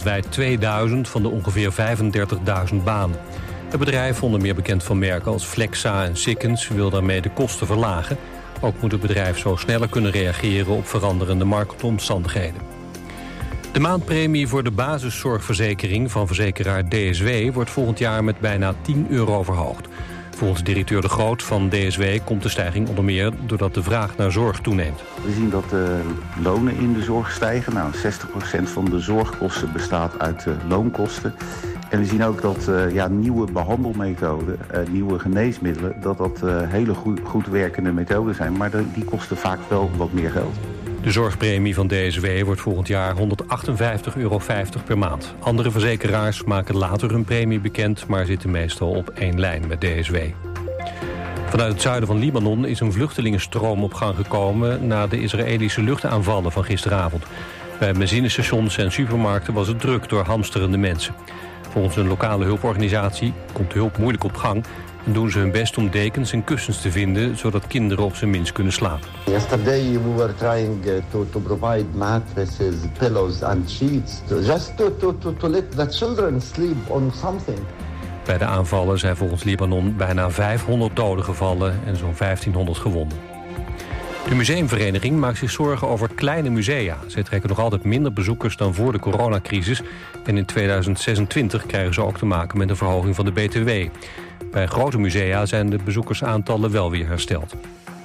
wereldwijd 2000 van de ongeveer 35.000 banen. Het bedrijf, onder meer bekend van merken als Flexa en Sikkens, wil daarmee de kosten verlagen. Ook moet het bedrijf zo sneller kunnen reageren op veranderende marktomstandigheden. De maandpremie voor de basiszorgverzekering van verzekeraar DSW wordt volgend jaar met bijna €10 verhoogd. Volgens directeur De Groot van DSW komt de stijging onder meer doordat de vraag naar zorg toeneemt. We zien dat de lonen in de zorg stijgen. 60% van de zorgkosten bestaat uit loonkosten. En we zien ook dat nieuwe behandelmethoden, nieuwe geneesmiddelen, dat hele goed werkende methoden zijn. Maar die kosten vaak wel wat meer geld. De zorgpremie van DSW wordt volgend jaar €158,50 per maand. Andere verzekeraars maken later hun premie bekend, maar zitten meestal op één lijn met DSW. Vanuit het zuiden van Libanon is een vluchtelingenstroom op gang gekomen na de Israëlische luchtaanvallen van gisteravond. Bij benzinestations en supermarkten was het druk door hamsterende mensen. Volgens een lokale hulporganisatie komt de hulp moeilijk op gang en doen ze hun best om dekens en kussens te vinden, zodat kinderen op zijn minst kunnen slapen. Yesterday we were trying to provide mattresses, pillows and sheets, just to let the children sleep on something. Bij de aanvallen zijn volgens Libanon bijna 500 doden gevallen en zo'n 1500 gewonden. De museumvereniging maakt zich zorgen over kleine musea. Zij trekken nog altijd minder bezoekers dan voor de coronacrisis. En in 2026 krijgen ze ook te maken met een verhoging van de BTW. Bij grote musea zijn de bezoekersaantallen wel weer hersteld.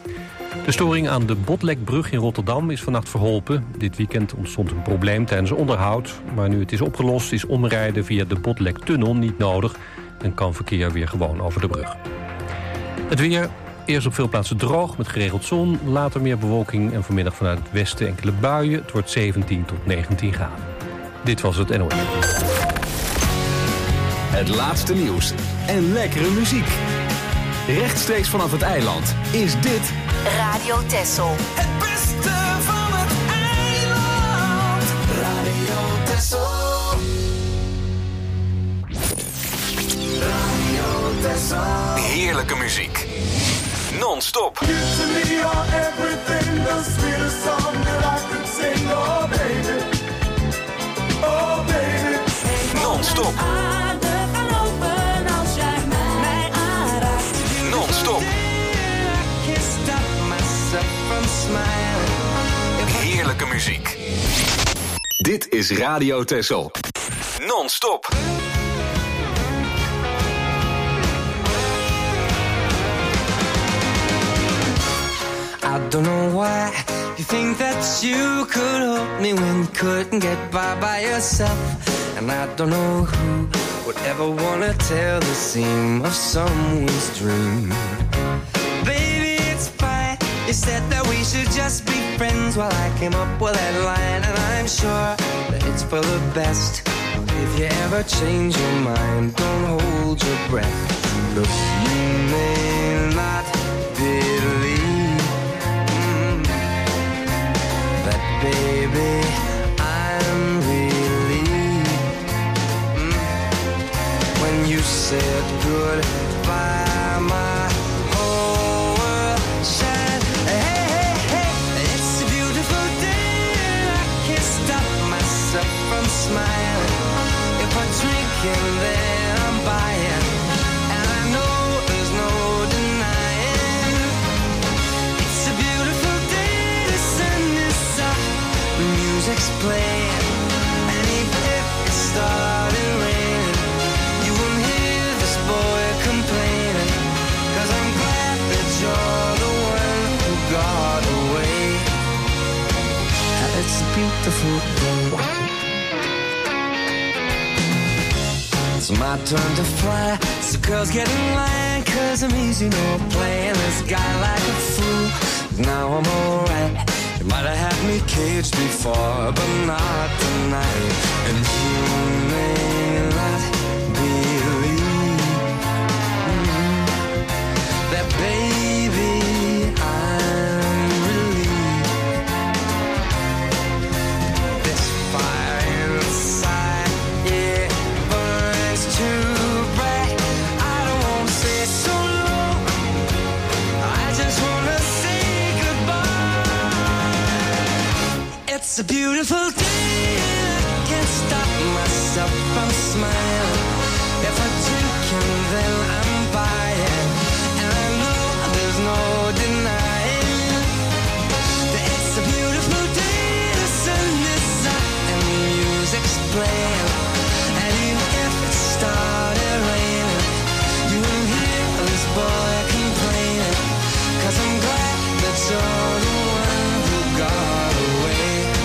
De storing aan de Botlekbrug in Rotterdam is vannacht verholpen. Dit weekend ontstond een probleem tijdens onderhoud. Maar nu het is opgelost is omrijden via de Botlektunnel niet nodig en kan verkeer weer gewoon over de brug. Het weer. Eerst op veel plaatsen droog met geregeld zon, later meer bewolking en vanmiddag vanuit het westen enkele buien. Het wordt 17 tot 19 graden. Dit was het NOS. Het laatste nieuws en lekkere muziek. Rechtstreeks vanaf het eiland is dit Radio Texel. Het beste van het eiland. Radio Texel. Radio Texel. heerlijke muziek. Non-stop. Non-stop. Non-stop. Heerlijke muziek. Dit is Radio Texel. Non-stop. I don't know why you think that you could help me when you couldn't get by yourself. And I don't know who would ever wanna tell the seam of someone's dream. Baby, it's fine. You said that we should just be friends while I came up with that line. And I'm sure that it's for the best. If you ever change your mind, don't hold your breath. Look, you may not believe baby, I'm relieved when you said goodbye, my whole world shined. Hey, hey, hey, it's a beautiful day and I can't stop myself from smiling. If I drink and then I'm buying, and I know there's no denying. It's a beautiful day, the sun is up, the music's playing, and even if it started raining, you won't hear this boy complaining, 'cause I'm glad that you're the one who got away. It's a beautiful day. It's my turn to fly, so girls get in line, 'cause I'm easy, no playing this guy like a fool. Now I'm alright. You might have had me caged before, but not tonight. And you may not believe that, baby, I'm relieved. This fire inside, yeah, burns too bright. I don't wanna stay so long, I just wanna say goodbye. It's a beautiful day and I can't stop smile. If I drink and then I'm buying, and I know there's no denying that it's a beautiful day. The sun is out and the music's playing, and even if it started raining, you won't hear this boy complaining, 'cause I'm glad that you're the one who got away.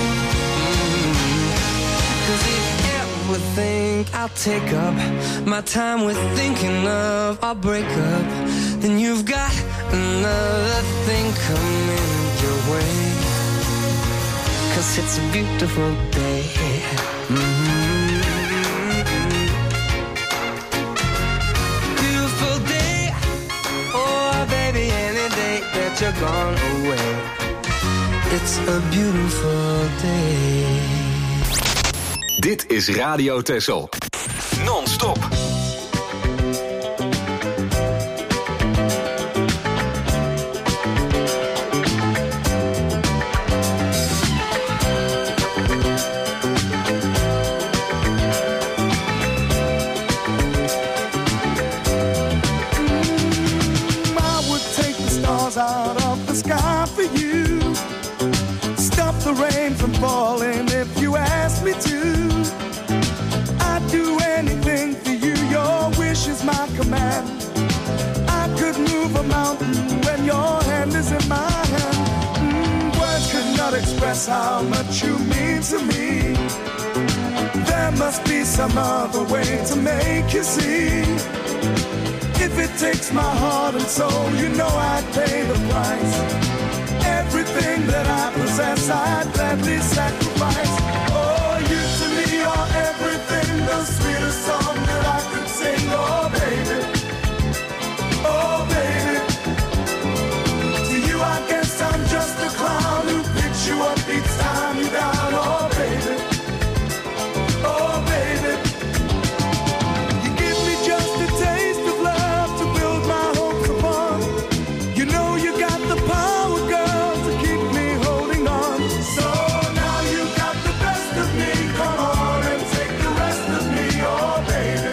'Cause if you ever think I'll take up my time with thinking of our breakup, then you've got another thing coming your way. 'Cause it's a beautiful day. Beautiful day. Oh baby, any day that you're gone away, it's a beautiful day. Dit is Radio Texel. Non-stop. Out of the sky for you, stop the rain from falling if you ask me to. I'd do anything for you, your wish is my command. I could move a mountain when your hand is in my hand. Words could not express how much you mean to me. There must be some other way to make you see. If it takes my heart and soul, you know I'd pay the price. Everything that I possess, I'd gladly sacrifice. Oh, you to me are everything, the sweetest song that I could sing. Oh, baby, oh, baby. To you, I guess I'm just a clown who picks you up each time you're down. Oh, baby, oh, baby. You give me just a taste of love to build my hopes upon. You know you got the power, girl, to keep me holding on. So now you got the best of me. Come on and take the rest of me, oh baby.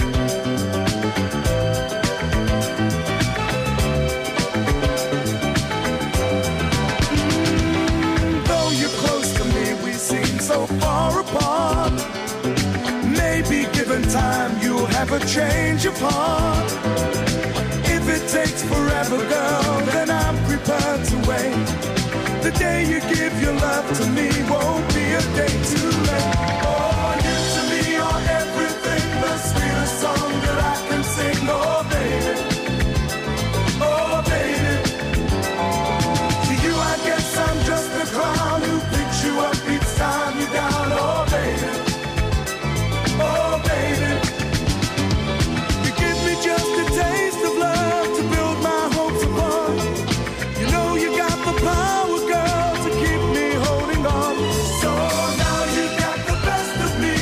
Though you're close to me, we seem so far apart. Maybe given time, you'll have a change of heart. If it takes forever, girl, then I'm prepared to wait. The day you give your love to me won't be a day too late. Oh, you to me are everything, the sweetest song that I can sing. Oh, baby, oh, baby. To you, I guess I'm just a clown who picks you up each time you're down. Oh, baby, oh, baby. You give me just a taste of love to build my hopes upon. You know you got the power, girl, to keep me holding on. So now you got the best of me.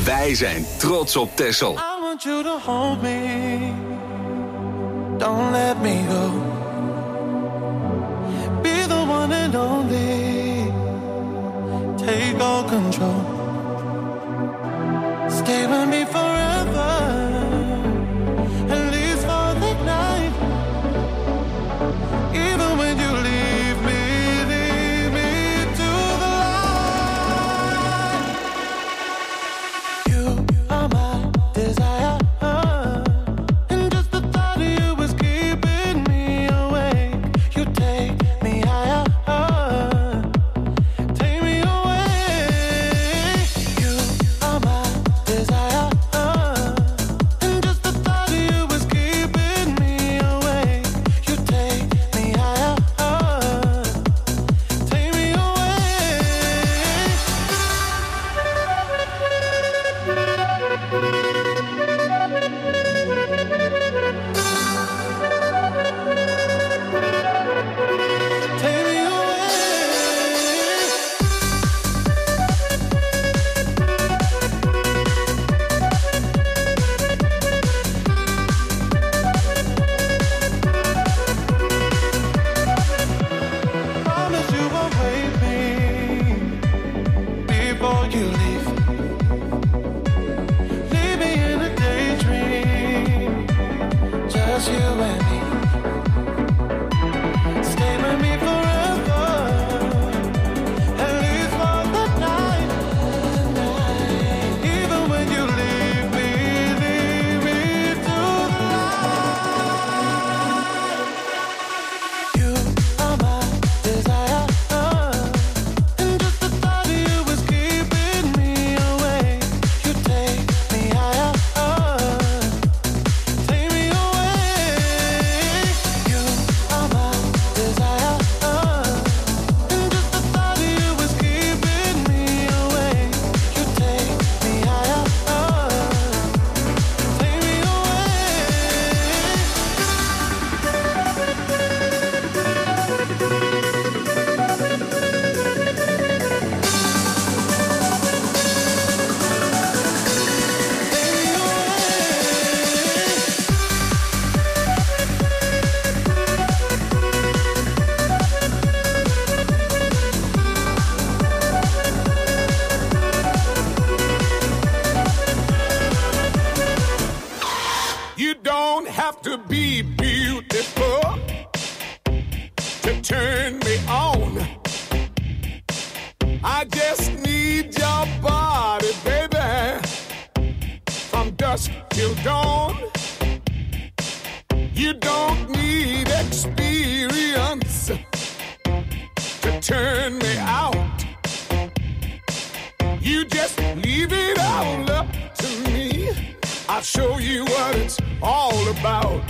Wij zijn trots op Texel. I want you to hold me. Don't let me go. Be the one and only. Take all control. Stay with me forever. At least for the night. Even when you leave me to the light. You are my desire. And just the thought of you is keeping me awake. You take me higher. Take me away. You are my desire. And just the thought of you is keeping me awake. You take me higher. Take me away. Take me away. Promise you won't wait me before you leave. Leave me in a daydream, just you and me. Stay with me forever, at least for the night. Even when you leave me to the light. You are my desire, and just the thought of you is keeping me awake. You take me higher, take me away. You are my desire, and just the thought of you is keeping me awake. You take me higher, take me away. You don't have to be beautiful to turn me on. I just need your body, baby, from dusk till dawn. You don't need experience to turn me out. You just leave it all up to me. I'll show you what it's all about.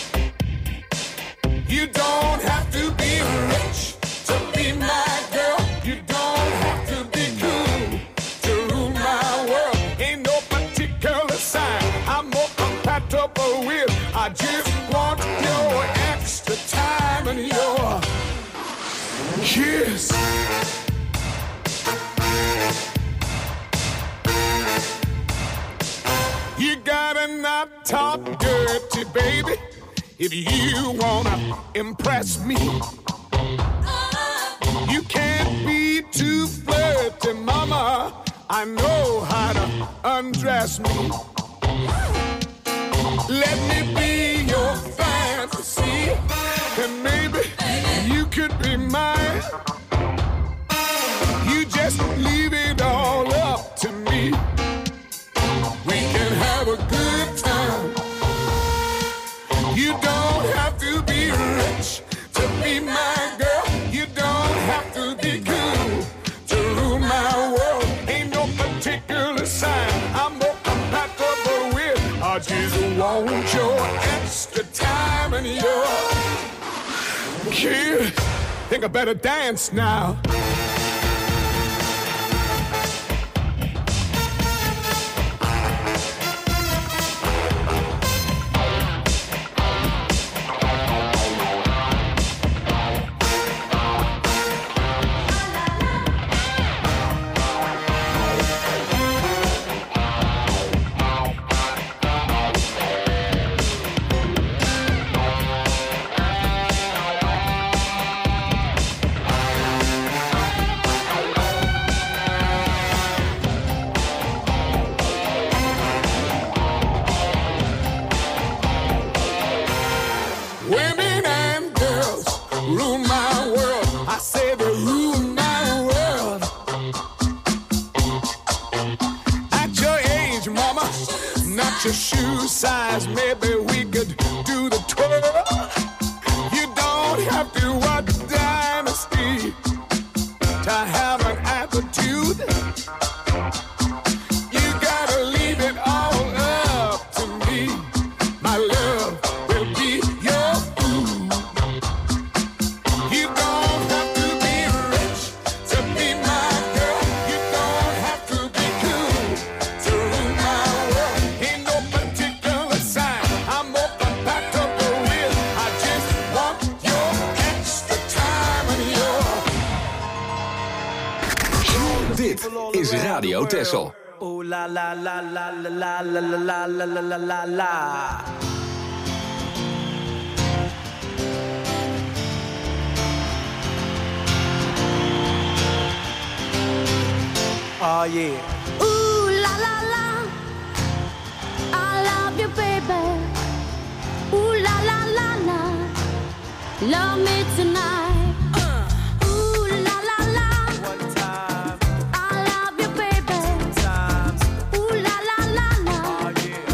You don't have to be rich to be my girl. You don't have to be cool to rule my world. Ain't no particular sign I'm more compatible with. I just want your extra time and your kiss. You gotta not talk dirty, baby, if you wanna impress me. You can't be too flirty, mama. I know how to undress me. Let me be your fantasy, and maybe you could be mine. You just leave it all up to me. We can have a good time. You don't have to be rich to be my girl. You don't have to be cool to rule my world. Ain't no particular sign I'm more compatible with. I just want your extra time and your kiss. Think I better dance now. What's your shoe size? Maybe we could do the twirl. You don't have to watch Dynasty to have an attitude. You gotta leave it all up to me. My love will be your food. You don't have to be rich to be my girl. You don't have to be cool to rule my world. Ain't no particular sign I'm more compatible with. I just want your extra time and your. Dit is Radio Texel. Ooh la la la la la la la la la la la la. Oh yeah. Ooh la la la, I love you, baby. Ooh la la la la, love me tonight. Ooh la la la, One time, I love you, baby. times. Ooh la la la la, Oh yeah.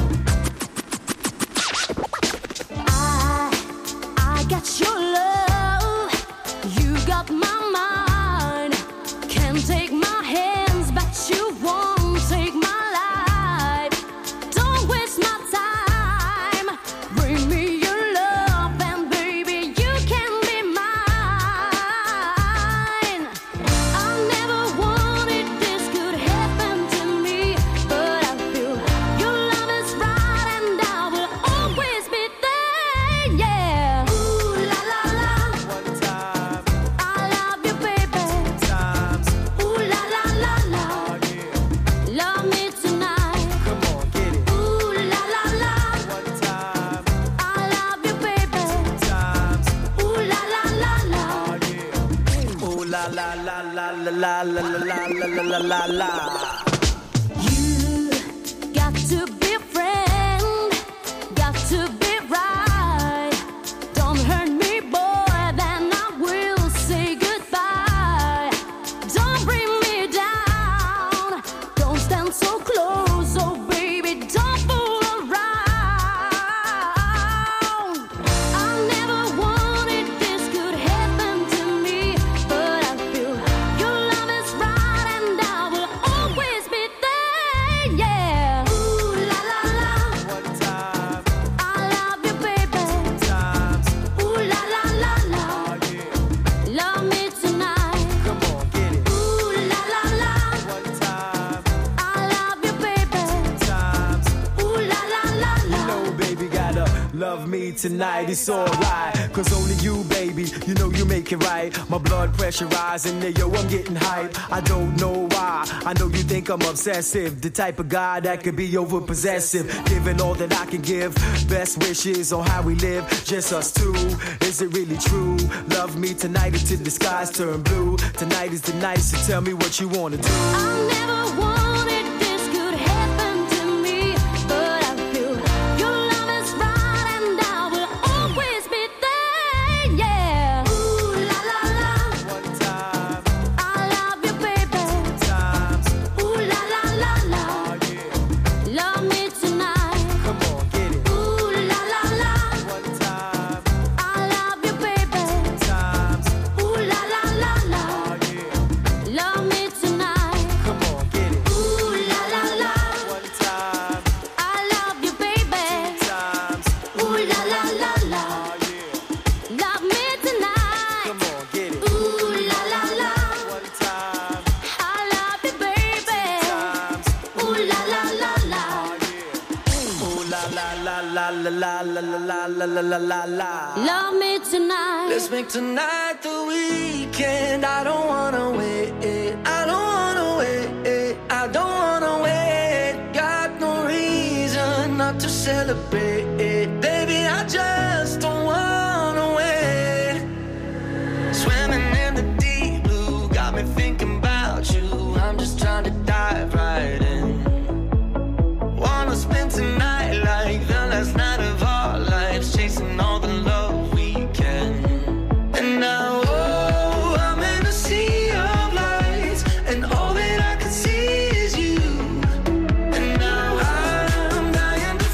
I got your love, you got my mind. Can't take my hands, but you won't take my life. Don't waste my time. Bring me your love, and baby, you can be mine. I never wanted this could happen to me, but I feel your love is right, and I will always be there. Yeah. Ooh la la la, One time, I love you, baby. times. Ooh la la la la, Oh yeah. love me tonight. Come on, get it. Ooh la la la, One time, I love you, baby. times. Ooh la la la la, Oh yeah. Ooh la la la la la la la la la la la la. you got to be a friend, got to be right. Don't hurt me, boy, then I will say goodbye. Don't bring me down, don't stand so close, oh baby, don't fool around. I never wanted this could happen to me, but I feel your love is right, and I will always be there. Yeah. Ooh la la la, One time, I love you, baby. times. Ooh la la la la, Oh yeah. love me tonight. Come on, get it. Ooh la la la, One time, I love you, baby. times. Ooh la la la la. No, baby, gotta love me tonight. It's alright, cause only you, baby, you know you make it right. My blood pressure rising, yo, I'm getting hype. I don't know why, I know you think I'm obsessive, the type of guy that could be over possessive, giving all that I can give. Best wishes on how we live, just us two. Is it really true? Love me tonight until the skies turn blue. Tonight is the night, so tell me what you wanna do. I never wanted this could happen to me, but I feel your love is right, and I will always be there. Yeah. Ooh la la la, One time, I love you, baby. times. Ooh la la la la, Oh yeah. love me tonight. Come on, get it. Ooh la la la, One time, I love you, baby. times. Ooh la la la la, Oh yeah. love me tonight. Come on, get it. Ooh la la la, One time, I love you, baby. times. Ooh la la la la, Oh yeah. love me tonight. Come on, get it. Ooh la la la, One time, I love you, baby. times. Ooh la la la la, Ooh la la la la la la la la la la la la la. love me tonight. Let's make tonight the weekend. I don't wanna wait. I don't wanna wait. I don't wanna wait. Got no reason not to celebrate. Baby, I just don't wanna wait. Swimming in the deep blue got me thinking about you. I'm just trying to dive right in. Wanna spend tonight like the last night of our lives, chasing all the love we can. And now, oh, I'm in a sea of lights, and all that I can see is you. And now I'm dying to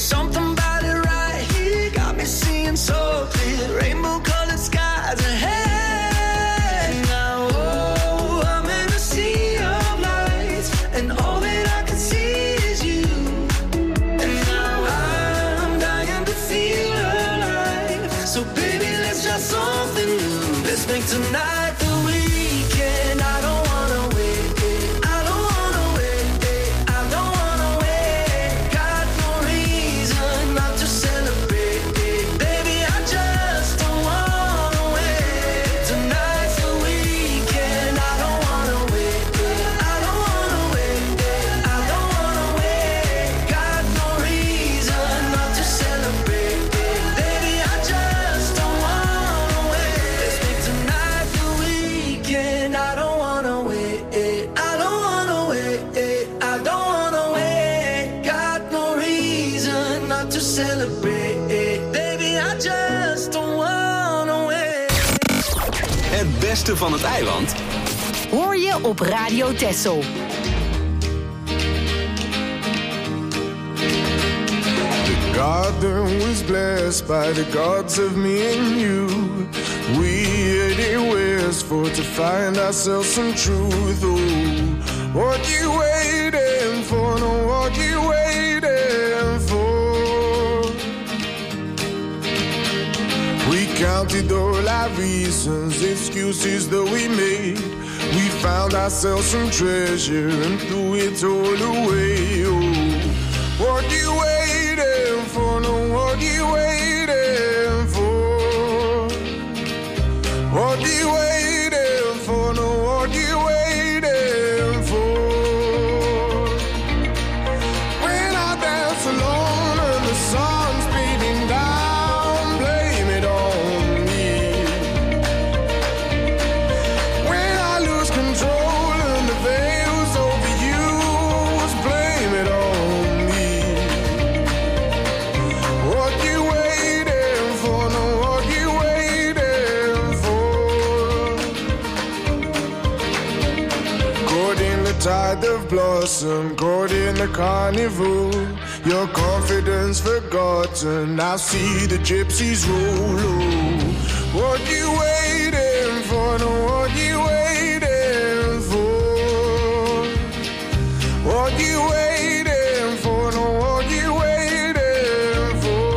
something about it right here got me seeing so clear. Rainbow-colored skies ahead. Now, oh, I'm in a sea of lights, and all that I can see is you. And now I'm dying to feel alive. So baby, let's try something new. Let's make tonight the weekend. I don't wanna wait. I don't wanna wait. I don't wanna wait. Got no reason not to celebrate. Baby, I just don't wanna wait. Tonight's the weekend. I don't wanna wait. I don't wanna wait. I don't wanna wait. Got no reason not to celebrate. Baby, I just don't wanna wait. Let's make tonight the weekend. I don't wanna wait. I don't wanna wait. I don't wanna wait. Got no reason not to celebrate. Baby, I just don't wanna wait. Het beste van het eiland Hoor je op Radio Texel. The garden was blessed by the gods of me and you. We headed westward to find ourselves some truth. Oh, what you waiting for? No, what you waiting for? We counted all our reasons, excuses that we made. We found ourselves some treasure and threw it all away. Oh, what you waiting for? No, what you waiting for? What you waiting for? No, what you waiting for? When I dance alone and the sun's beating down, blame it on me. When I lose control and the veil's overused, blame it on me. What you waiting for? No, what you waiting for? Caught in the tide of blossom, caught in the carnival. Your confidence forgotten, now see the gypsies roll. Oh, what you waiting for? No, what you waiting for? What you waiting for? No, what you waiting for?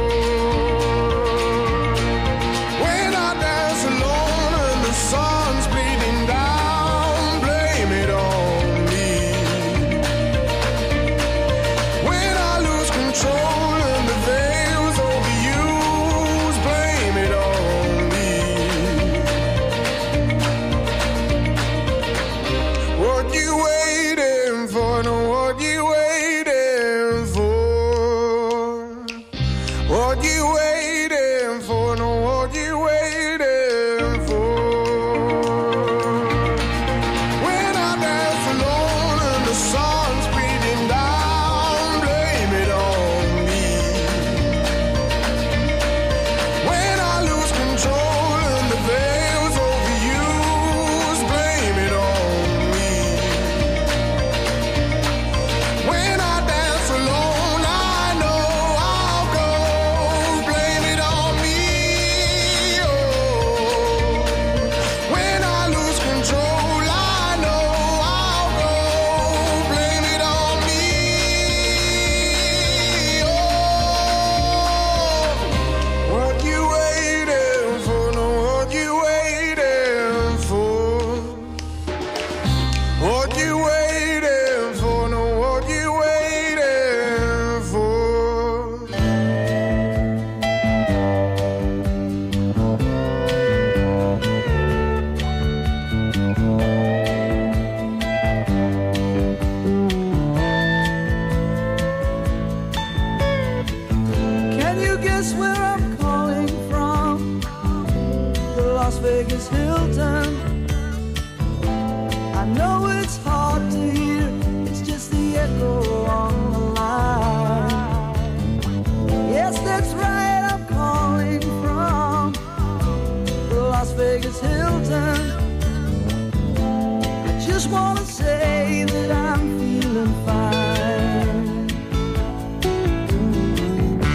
When I dance alone and the sun's bleeding down, blame it on me. When I lose control and the veil's overused, blame it on me. What you waiting for? No, what you waiting for? What you waiting for? No, what you waiting for? When I dance alone and the sun's beating down, blame it on me. When I lose control and the veil's overused, blame it on me. When I dance alone, I know I'll go, blame it on me. Oh, when I lose control, I know I'll go, blame it on me. Oh, what you waiting for? No, what you waiting for? What you waiting for? No, what you waiting for? Can you guess where I'm calling from? The Las Vegas Hilton. I know it's hard to hear, it's just the echo on the line. Yes, that's right, I'm calling from the Las Vegas Hilton. I just wanna say that I'm feeling fine.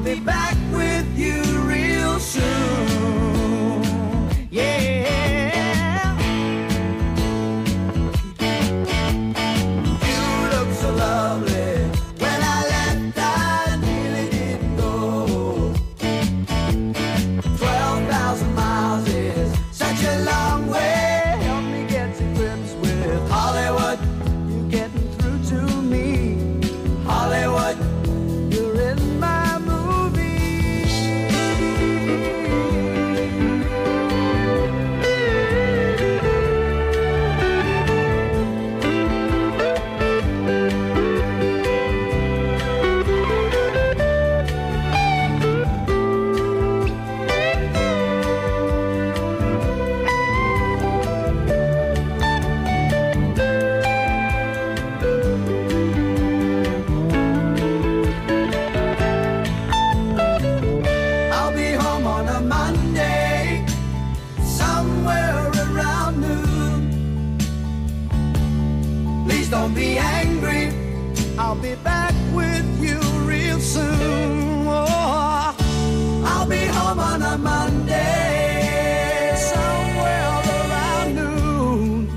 be back with you real soon. Yeah. You look so lovely. When I left, I nearly didn't go. 12,000 miles is such a long way. Help me get to grips with Hollywood. You're getting through to me. Hollywood, you're in my movie. I'll be home on a Monday, somewhere around noon. Please don't be angry, I'll be back with you real soon. Oh, I'll be home on a Monday, somewhere around noon.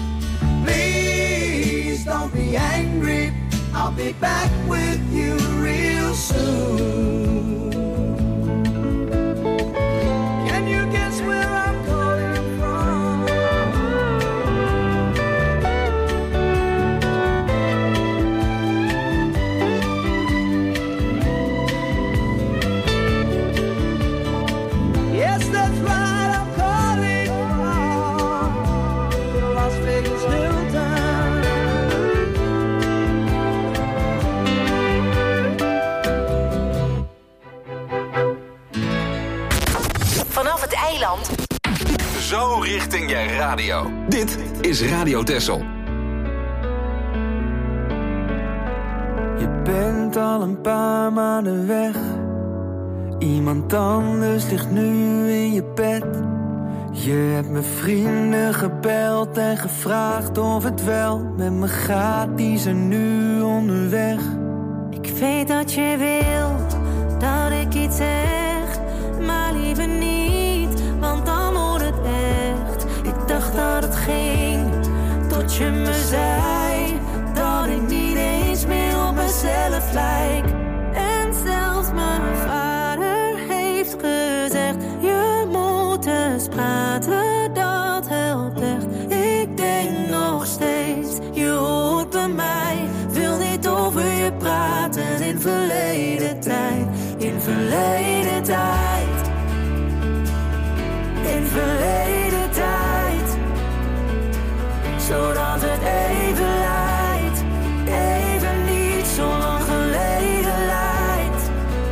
Please don't be angry, I'll be back with you real soon. Can you guess where I'm calling from? Yes, that's right, I'm calling from the Las Vegas Hilton. Vanaf het eiland. Zo richting je radio. Dit is Radio Texel. Je bent al een paar maanden weg. Iemand anders ligt nu in je bed. Je hebt mijn vrienden gebeld en gevraagd of het wel met me gaat. Die zijn nu onderweg. Ik weet dat je wil dat ik iets zeg, maar liever niet, want dan wordt het echt. Ik dacht dat het ging, tot je me zei dat ik niet eens meer op mezelf lijk. En zelfs mijn vader heeft gezegd, je moet eens praten, dat helpt echt. Ik denk nog steeds, je hoort bij mij, wil niet over je praten in verleden tijd, in verleden tijd, in verleden tijd, zodat het even lijkt, even niet zo lang geleden lijkt.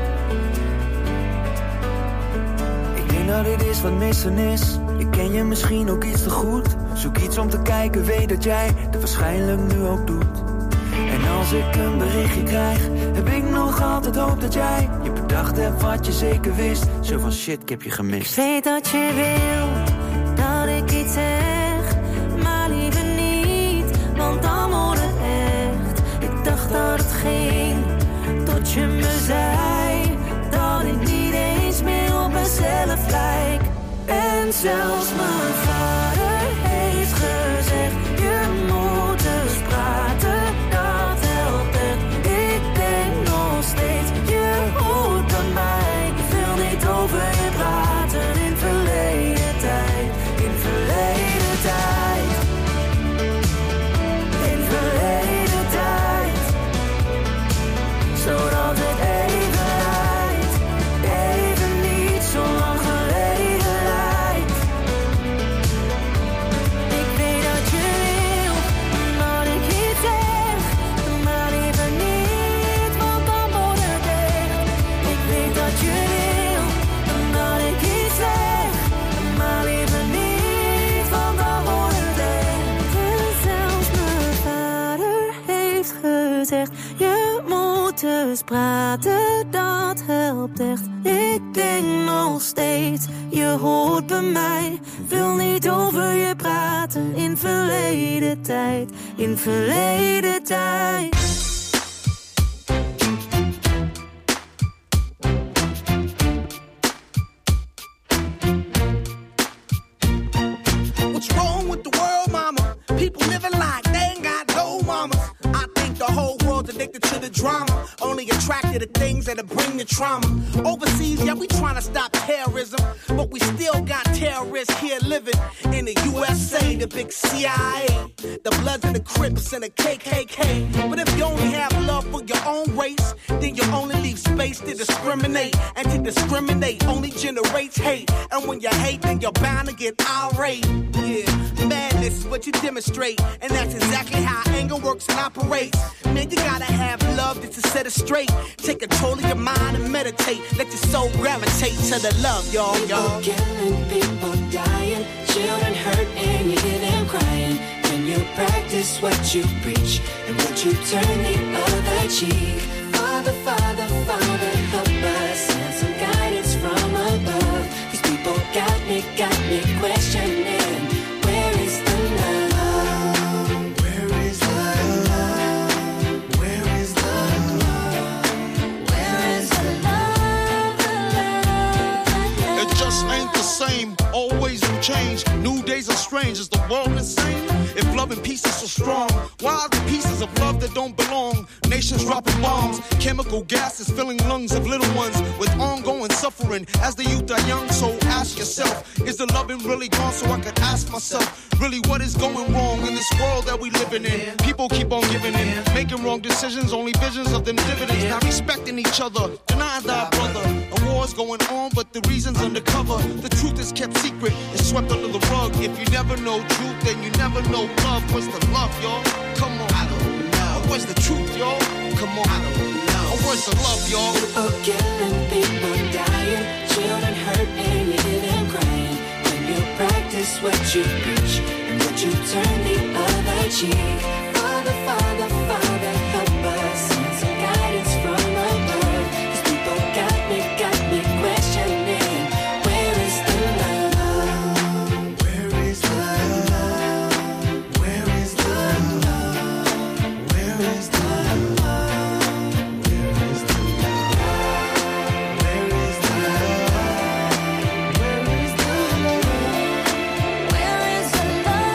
Ik denk dat dit is wat missen is. Ik ken je misschien ook iets te goed. Zoek iets om te kijken, weet dat jij dat waarschijnlijk nu ook doet. En als ik een berichtje krijg, heb ik nog altijd hoop dat jij je bedacht hebt wat je zeker wist. Zo van shit, ik heb je gemist. Ik weet dat je wil dat ik iets zeg, maar liever niet, want dan wordt het echt. Ik dacht dat het ging, tot je me zei dat ik niet eens meer op mezelf lijk. En zelfs mijn vader heeft gezegd, je moet eens praten, dat helpt echt. Ik denk nog steeds, je hoort bij mij, ik wil niet over je praten in verleden tijd, in verleden tijd, in verleden tijd, zodat het even lijkt, even niet zo lang geleden lijkt. Ik weet dat je wil dat ik iets zeg, maar liever niet, want dan wordt het echt. Ik weet dat je wil dat ik iets zeg, maar liever niet, want dan wordt het echt. En zelfs mijn vader heeft gezegd, je moet eens praten, dat helpt echt. Ik denk nog steeds, je hoort bij mij, wil niet over je praten in verleden tijd, in verleden tijd. to the drama. Only attracted to things that'll bring the trauma. Overseas, yeah, we trying to stop terrorism. But we still got terrorists here living in the USA, the big CIA, the Bloods and the Crips and the KKK. But if you only have love for your own race, then you only leave space to discriminate. And to discriminate only generates hate. And when you hate, then you're bound to get irate. Yeah, madness is what you demonstrate. And that's exactly how anger works and operates. Man, you gotta have love just to set it straight. Take control of your mind and meditate. Let your soul gravitate to the love, y'all. People killing, people dying, children hurt and you hear them crying. When you practice what you preach and would you turn the other cheek? Father, Father, Father, help us. Send some guidance from above. These people got me questioning. Where is the love? Where is the love? Where is the love? Where is the love? It just ain't the same. Always new change. New days are strange. Is the world insane? If love and peace is so strong, why are the pieces of love that don't belong? Nations dropping bombs, chemical gases filling lungs of little ones with ongoing suffering. As the youth are young, so ask yourself, is the loving really gone? So I could ask myself, really what is going wrong in this world that we living in? People keep on giving in, making wrong decisions, only visions of them dividends. Not respecting each other, denying thy brother. A war's going on, but the reason's undercover. The truth is kept secret, it's swept under the rug. If you never know truth, then you never know love. What's the love, y'all? Come on. I don't know. Where's the truth, y'all? Come on. I don't know. Where's the love, y'all? People killing, people dying, children hurt and you hear them crying. When you practice what you preach and would you turn the other cheek? Father, Father, Father, help us. Send some guidance from above. These people got me questioning. Where is the love? Where is the love? Where is the love? Where is the love? Where is the love? Where is the love? Where is the love? Where is the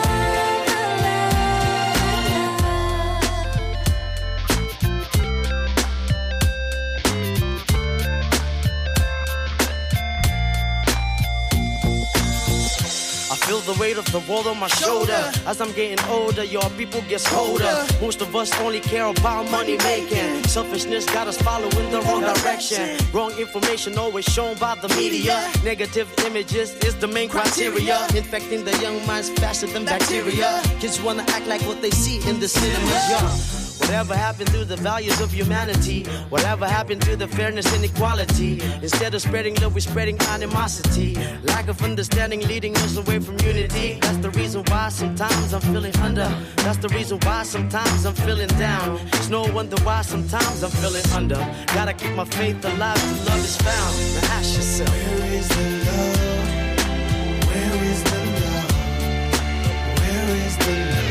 I feel the weight of the world on my shoulder. As I'm getting older, your people get colder. Most of us only care about money making. Selfishness got us following the wrong direction. Wrong information always shown by the media. Negative images is the main criteria. Infecting the young minds faster than bacteria. Kids wanna act like what they see in the cinemas, yeah. Whatever happened to the values of humanity? Whatever happened to the fairness and equality? Instead of spreading love, we're spreading animosity. Lack of understanding leading us away from unity. That's the reason why sometimes I'm feeling under. That's the reason why sometimes I'm feeling down. It's no wonder why sometimes I'm feeling under. Gotta keep my faith alive till love is found. Now ask yourself, where is the love? Where is the love? Where is the love?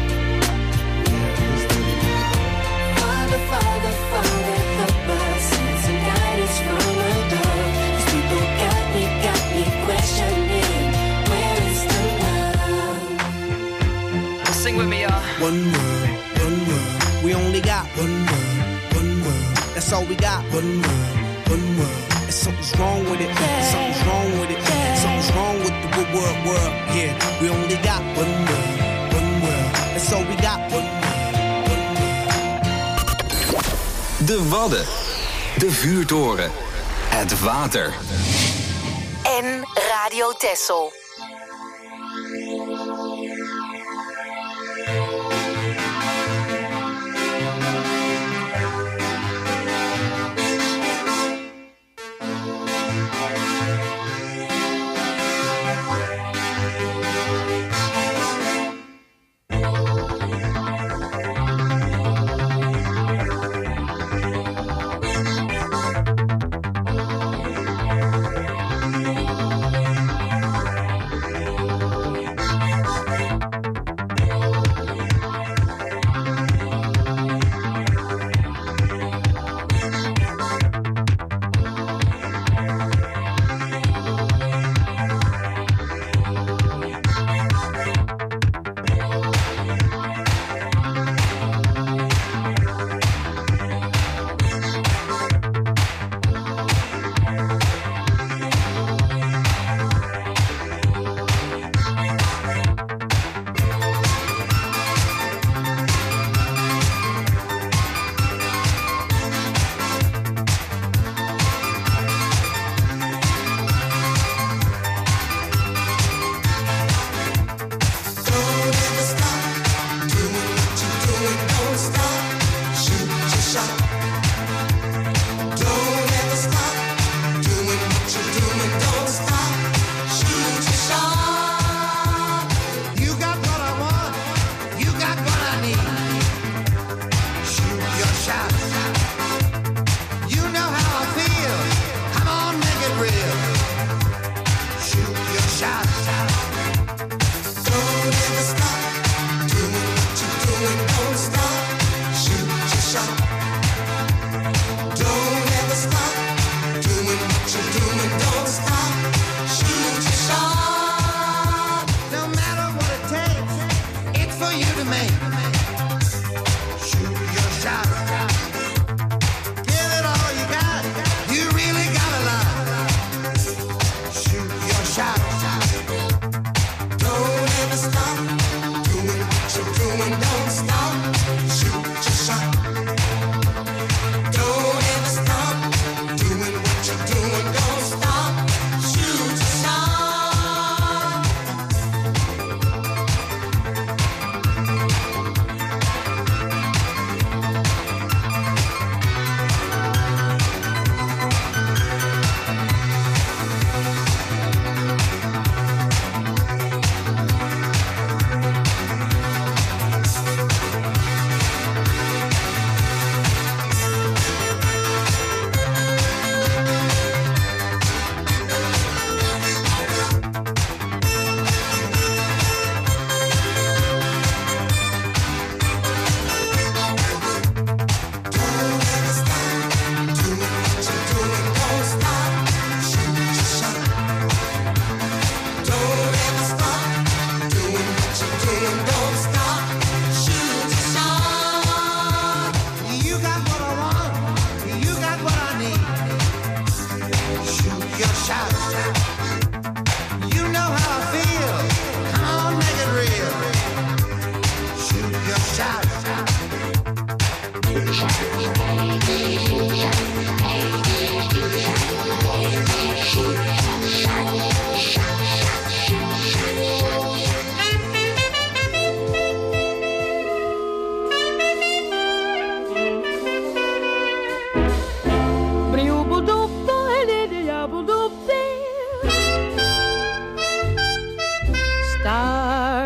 Father, Father, help us. Send some guidance from above. These people got me questioning. Where is the love? Well, sing with me, y'all. One world. We only got one world. That's all we got. One world. And something's wrong with it. Something's wrong with it. Something's wrong with the world. Yeah, we only got one world. That's all we got. One world. De Wadden. De Vuurtoren. Het water. En Radio Texel.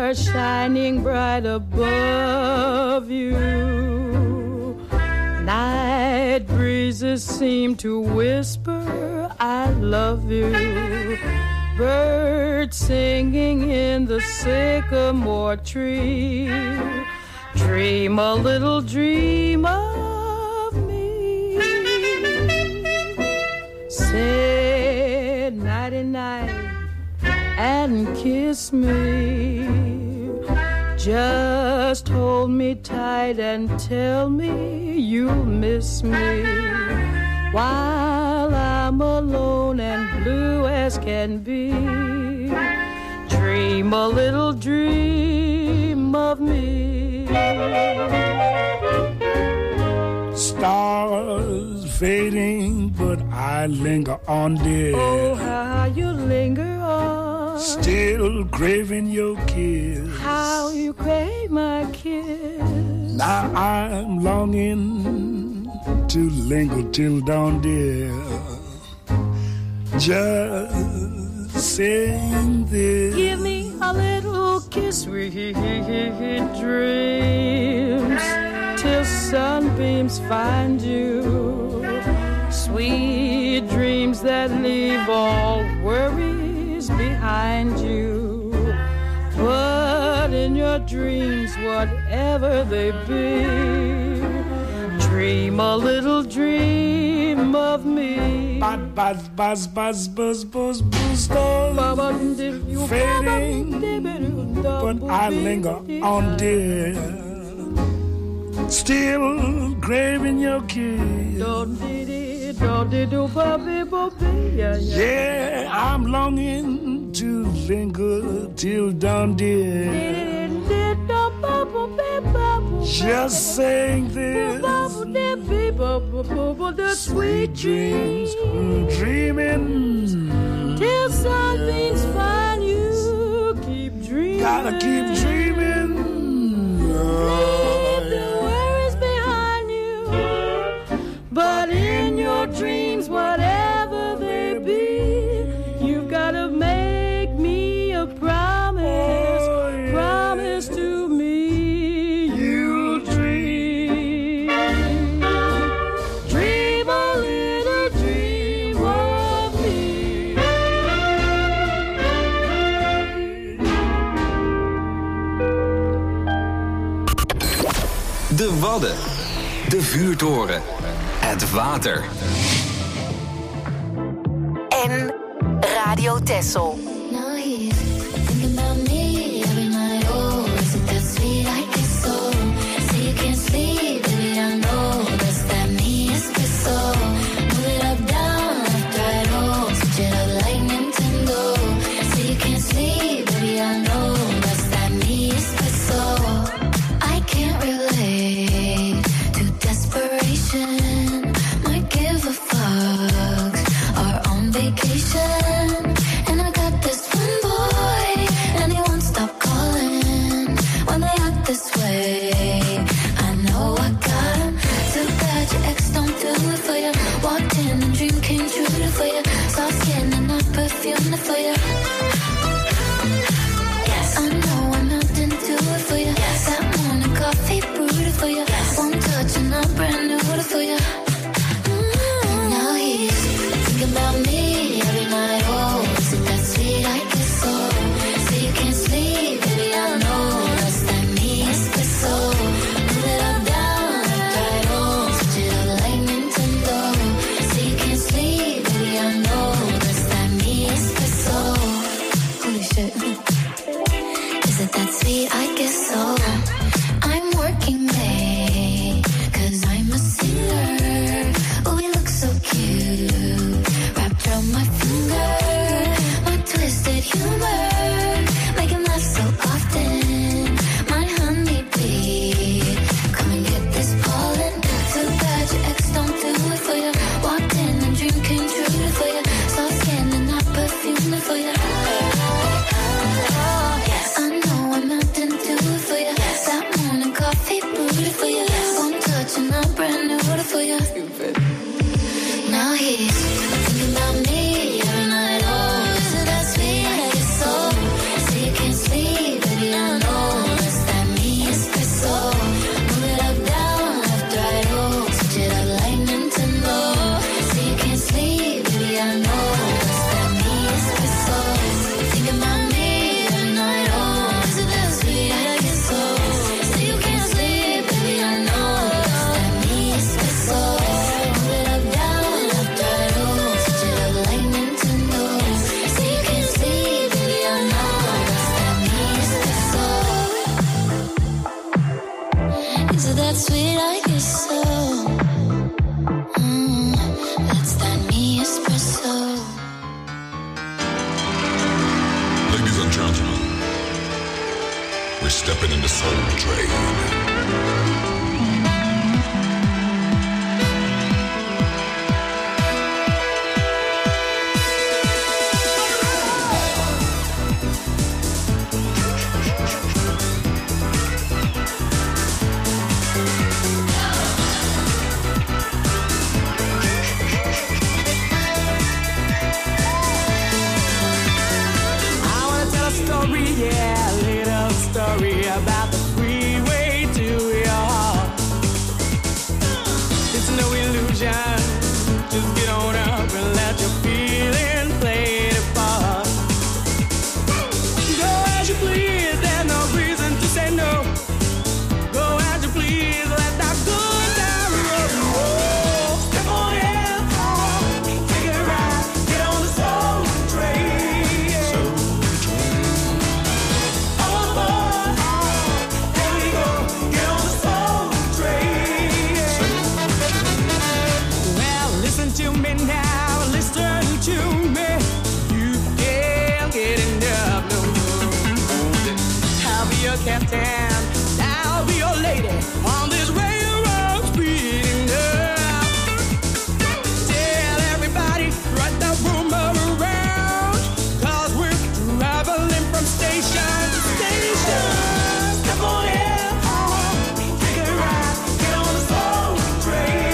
star shining bright above you. Night breezes seem to whisper, I love you. Birds singing in the sycamore tree. Dream a little dream of me. Say nighty-night and kiss me. Just hold me tight and tell me you'll miss me. While I'm alone and blue as can be. Dream a little dream of me. Stars fading, but I linger on, dear. Oh, how you linger on. Still craving your kiss. How you crave my kiss. Now I'm longing to linger till dawn, dear. Just saying this. Give me a little kiss, sweet dreams, till sunbeams find you. Sweet dreams that leave all worries behind you. But in your dreams, whatever they be, dream a little dream of me. Buzz, buzz, buzz, buzz, buzz, buzz, fading, but I linger on, dear. Still craving your kiss. Yeah, I'm longing to linger till dawn, dear. Just saying this. The sweet dreams, dreaming till sunbeams find you. Keep dreaming. Gotta keep dreaming. Leave the worries behind you. But in your dreams, whatever they be, you've gotta make me a promise. Promise to me you'll dream. Dream a little dream of me. De Wadden. De Vuurtoren. Het water. En Radio Texel. Now he's thinking about me every night. Oh, is it that sweet? I guess so. Say you can't sleep, baby, I know. That's that me espresso. Move it up, down, left, right, oh. Switch it up like Nintendo. Say you can't sleep, baby, I know. That's that me espresso. I can't relate to desperation. Might give a fuck. Are on vacation. And I got this one boy, and he won't stop calling when they act this way. I know I got him. Too bad your ex don't do it for you. Walked in and dream came true for you. Soft skin and not perfume for you. Yes, I know I'm not into it for you. Yes, that morning coffee brewed for you. Yes, one touch and I'm brand new for you. Now he's thinking about me every night. Oh, is it that sweet? I guess so. Say you can't sleep, baby, I know. That's that me espresso. Move it up, down, left, right, oh. Switch it up like Nintendo. Say you can't sleep, baby, I know. That's that me espresso. Holy shit. Is it that sweet? I guess so. I'm working late, 'cause I'm a singer. Oh, we look so cute. Wrapped around my finger. My twisted humor. Make him laugh so often. My honeybee. Come and get this pollen. Too bad your ex don't do it for you. Walked in and dream came true for you. Soft skin and not perfume for you. Yes, I know I'm not into it for you. That morning coffee brewed for you. We're stepping in the Soul Train. About the freeway to your heart. It's no illusion. Just get on up and let your feelings play the part. Go as you please, there's no reason to say no. Go as you please, let that good time roll. Oh, step on in, take it right, get on the soul train. All aboard. To me now, listen to me. You can't get enough no more. I'll be your captain, I'll be your lady on this railroad speeding up. Tell everybody, right that rumor around, 'cause we're traveling from station to station. Step on in, take a ride, get on the soul train.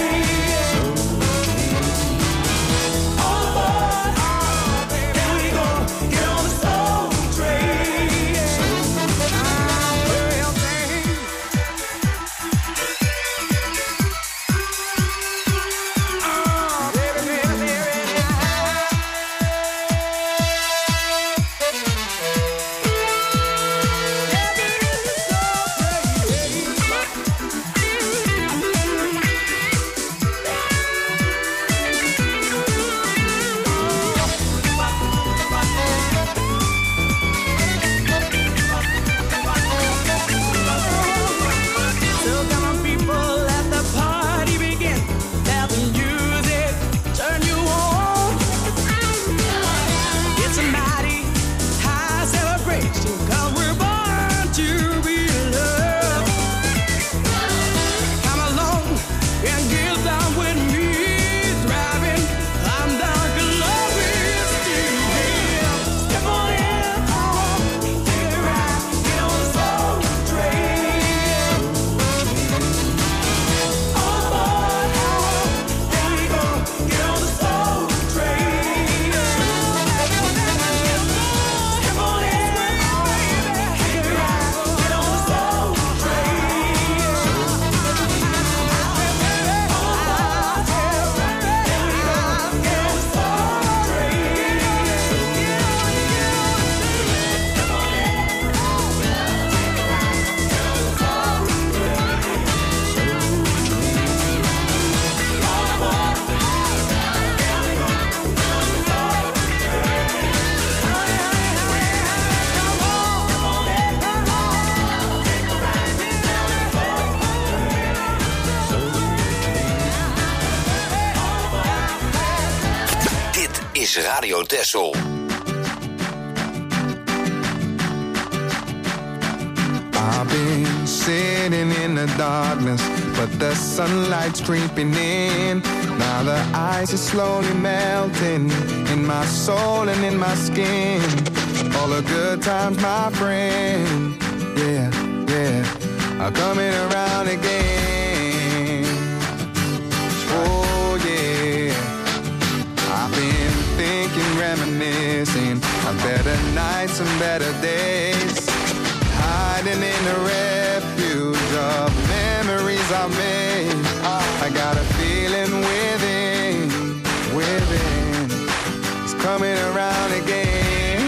Radio Texel. I've been sitting in the darkness, but the sunlight's creeping in. Now the ice is slowly melting in my soul and in my skin. All the good times, my friend, yeah, yeah, are coming around again. Oh yeah, I've been thinking, reminiscing of better nights and better days, hiding in the refuge of memories I made. I got a feeling within, it's coming around again.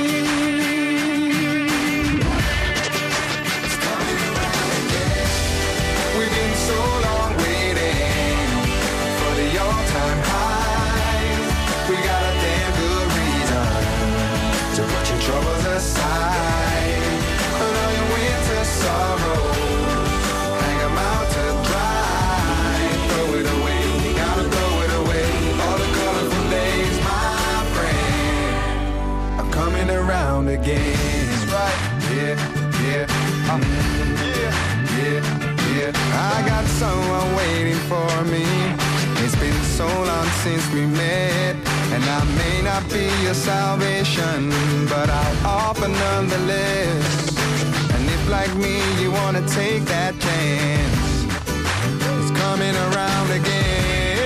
It's coming around again. We've been so long waiting for the all-time high. We got a damn good reason to put your troubles aside. And all your winter sorrows, hang them out to dry. Throw it away, you gotta throw it away. All the colorful days, my friend, are coming around again. That's right, yeah. I got someone waiting for me. It's been so long since we met, and I may not be your salvation, but I'll offer nonetheless. And if like me you wanna take that chance, it's coming around again.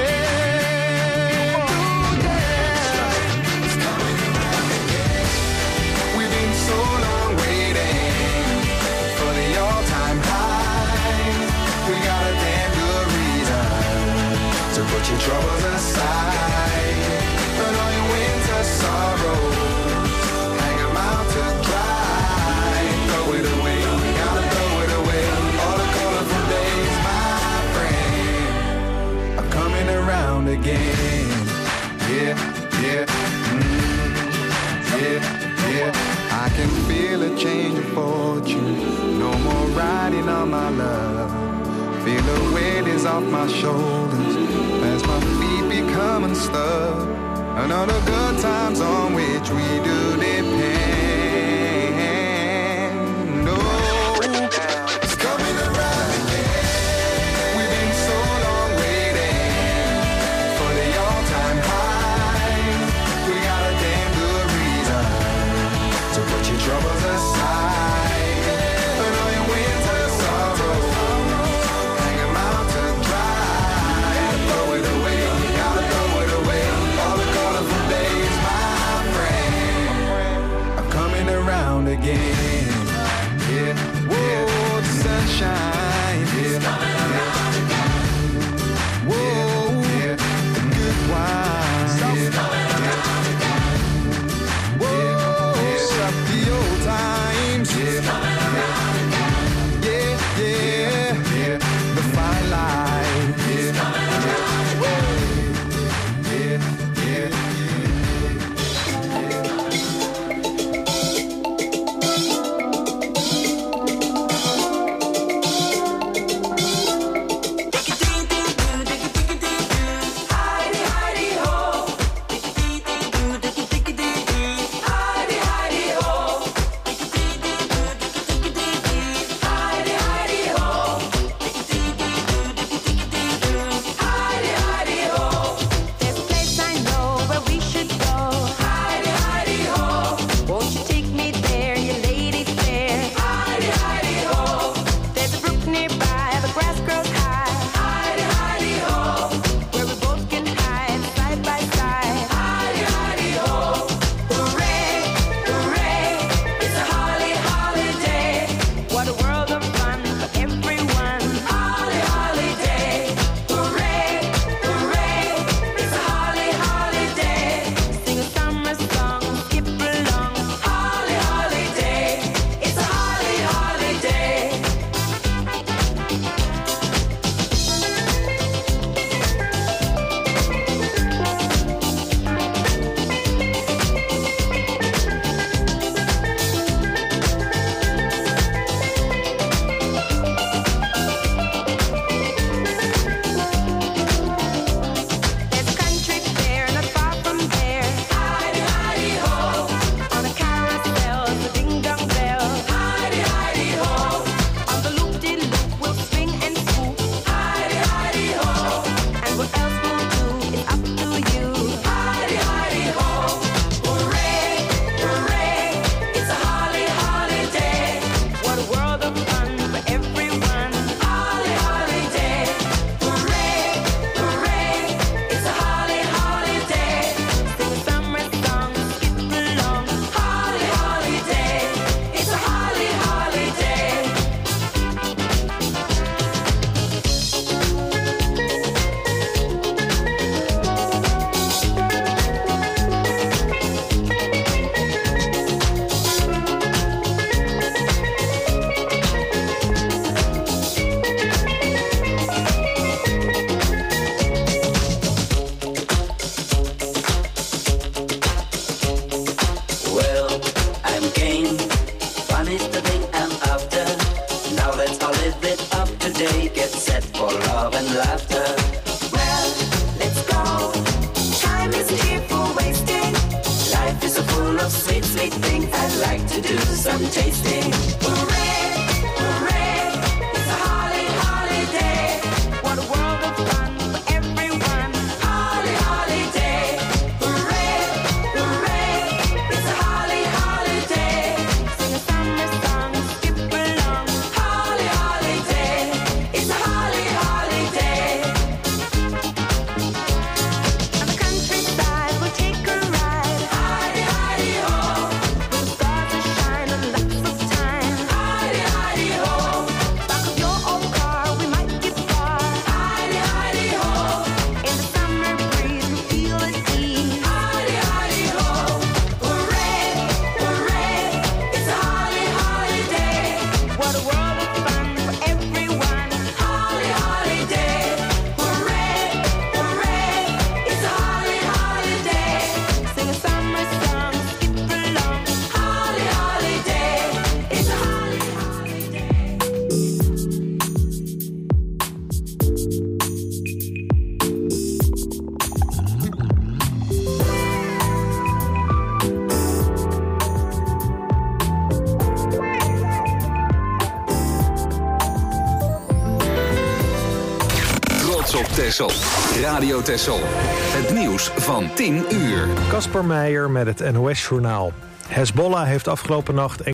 So long waiting for the all-time high. We got a damn good reason to put your troubles aside. Put all your winter sorrows, hang 'em out to dry. Throw it away, gotta throw it away. All the colorful days, my friend, are coming around again. Yeah, yeah, yeah, yeah. I can feel a change of fortune. No more riding on my love. Feel the weight is off my shoulders as my feet become unstuck. And all the good times on which we do depend. Oh, it's coming around again. We've been so long waiting for the all-time high. We got a damn good reason to put your troubles aside. Put all your winter sorrows, hang 'em out to dry. Throw it away, gotta throw it away. All the colorful days, my friend, are coming around again. Yeah, whoa, the sunshine. Yeah, whoa, yeah, the good wine. The old times, yeah, the fine line, some tasting. Hooray! op Texel. Radio Texel. Het nieuws van 10 uur. Kasper Meijer met het NOS-journaal. Hezbollah heeft afgelopen nacht